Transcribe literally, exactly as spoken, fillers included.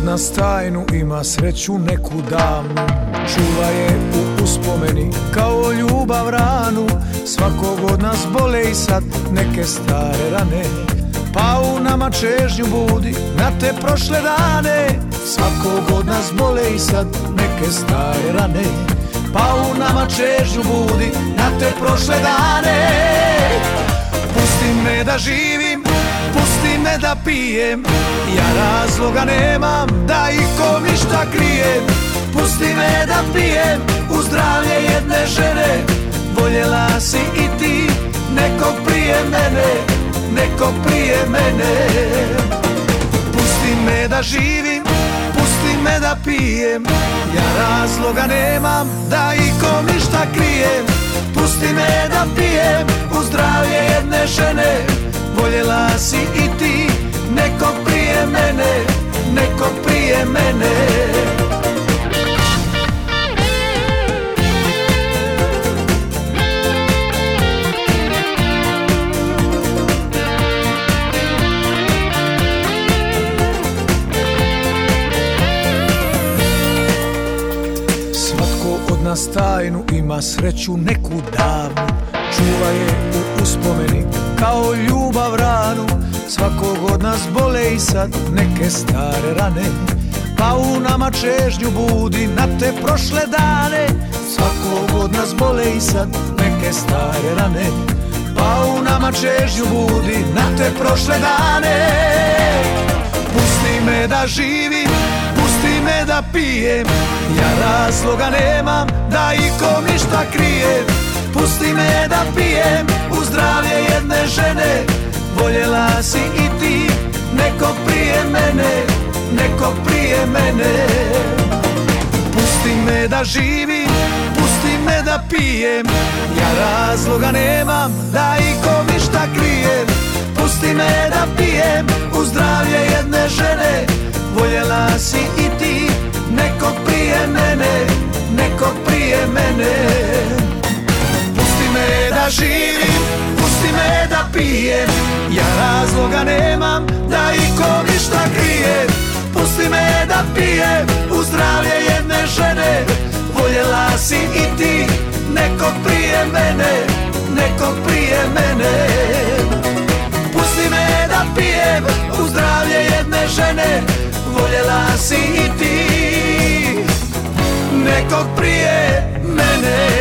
od nas tajnu ima, sreću neku davnu, čuva je u uspomeni kao ljubav ranu. Svakog od nas bole i sad neke stare rane, pa u nama čežnju budi na te prošle dane. Svakog od nas bole i sad neke stare rane, pa u nama čežnju budi na te prošle dane. Pusti me da živim, pusti me da pijem, ja razloga nemam da ikom ništa krijem. Pusti me da pijem u zdravlje jedne žene, voljela si i ti nekog prije mene, nekog prije mene. Pusti me da živim, pusti me da pijem, ja razloga nemam da ikom ništa krijem. Pusti me da pijem u zdravlje jedne žene, voljela si i ti nekog prije mene, nekog prije mene. Od nas tajnu ima, sreću neku davnu, čuva je u uspomeni kao ljubav ranu. Svakog od nas bole i sad neke stare rane, pa u nama čežnju budi na te prošle dane. Svakog od nas bole i sad neke stare rane, pa u nama čežnju budi na te prošle dane. Pusti me da živim, pusti me da pijem, ja razloga nemam da ikom ništa krijem. Pusti me da pijem u zdravlje jedne žene, voljela si i ti nekog prije mene, nekog prije mene. Pusti me da živim, pusti me da pijem, ja razloga nemam da ikom ništa krijem. Pusti me da pijem u zdravlje jedne žene, voljela si i ti nekog prije mene, nekog prije mene. Pusti me da živim, pusti me da pijem, ja razloga nemam da ikom ništa krijem. Pusti me da pijem u zdravlje jedne žene, voljela si i ti nekog prije mene, nekog prije mene. Pusti me da pijem u zdravlje jedne žene, voljela si i ti nekog prije mene.